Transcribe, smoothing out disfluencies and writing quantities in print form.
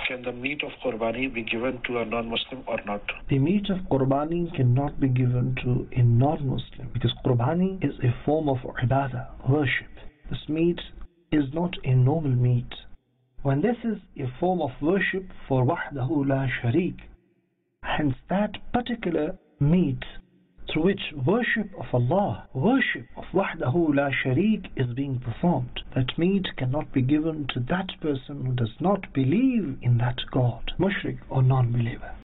can the meat of Qurbani be given to a non-Muslim or not? The meat of Qurbani cannot be given to a non-Muslim because Qurbani is a form of ibadah, worship. This meat is not a normal meat. When this is a form of worship for wahdahu la sharik, hence that particular meat through which worship of Allah, worship of wahdahu la sharik is being performed, that meat cannot be given to that person who does not believe in that God, mushrik or non-believer.